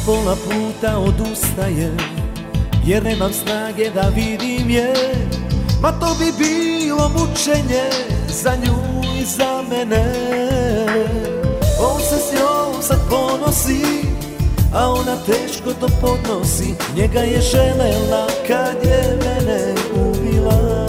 pola puta odustajem, jer nemam snage da vidim je. Ma to bi bilo mučenje za nju i za mene. On se s njom sad ponosi, a ona teško to podnosi. Njega je želela kad je mene ubila.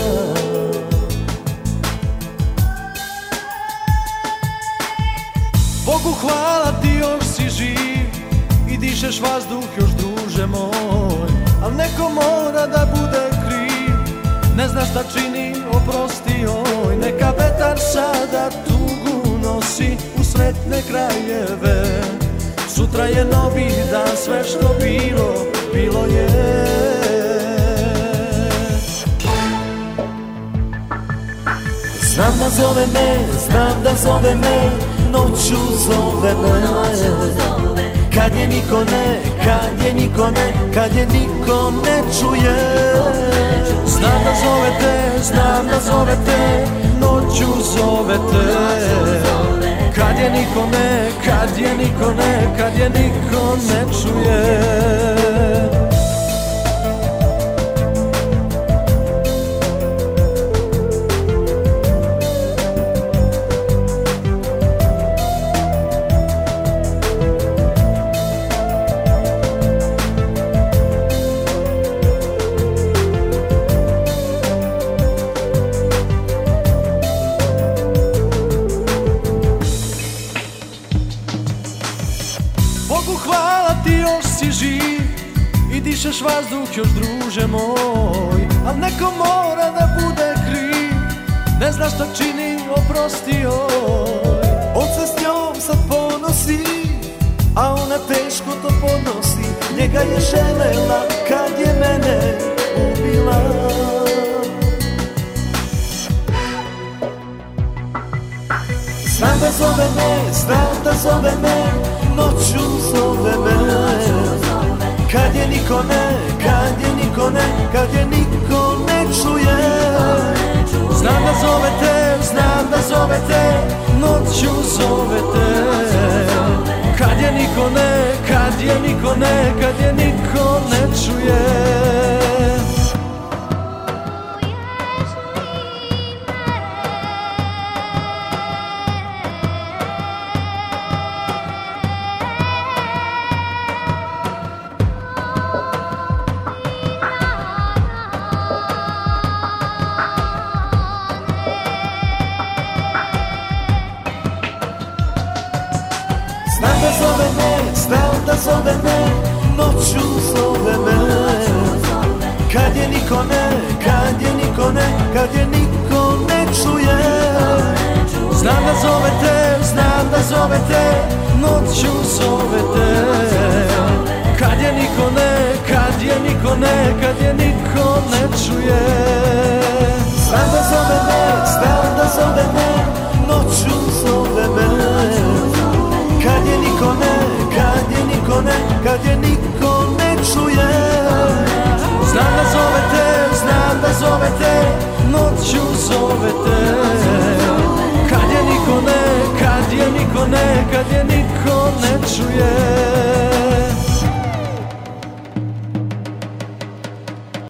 Bogu hvala ti još si živ i dišeš vazduh još, druže moj. Al neko mora da bude kriv, ne zna šta čini, oprosti joj. Neka vetar sada tugu nosi u sretne krajeve. Sutra je novi dan, sve što bilo, bilo je. Znam da zove me, znam da zove me, noću zove me. Kad je niko ne, kad je niko ne, kad je niko ne čuje. Znam da zove te, znam da zove te, noću zove te. Kad je niko ne, kad je niko ne, kad je niko ne čuje. Bogu hvala ti još si živ i dišeš vazduh još, druže moj. Al neko mora da bude kriv, ne zna šta čini, oprosti joj. On se s njom sad ponosi, a ona teško to podnosi. Njega je želela kad je mene ubila. Znam da zove me, znam da zove me, noću zove me. Kad je niko ne, kad je niko ne, kad je niko ne čuje. Znam da zove te, znam da zove te, noću zove te. Kad je niko ne, kad je niko ne, kad je niko ne čuje. Znam da zove me, znam da zove me, noću zove me. Kad je niko ne, kad je niko ne, kad je niko ne čuje. Znam da zove te, znam da zove te, noću zove te. Kad je niko ne, kad je niko ne, kad je niko ne čuje. Znam da zove me, znam da zove me, noću zove me. Kad je niko ne, kad je niko ne, kad je niko ne čuje. Znam da zove te, znam da zove te, noću zove te. Kad je niko ne, kad je niko ne, kad je niko ne čuje.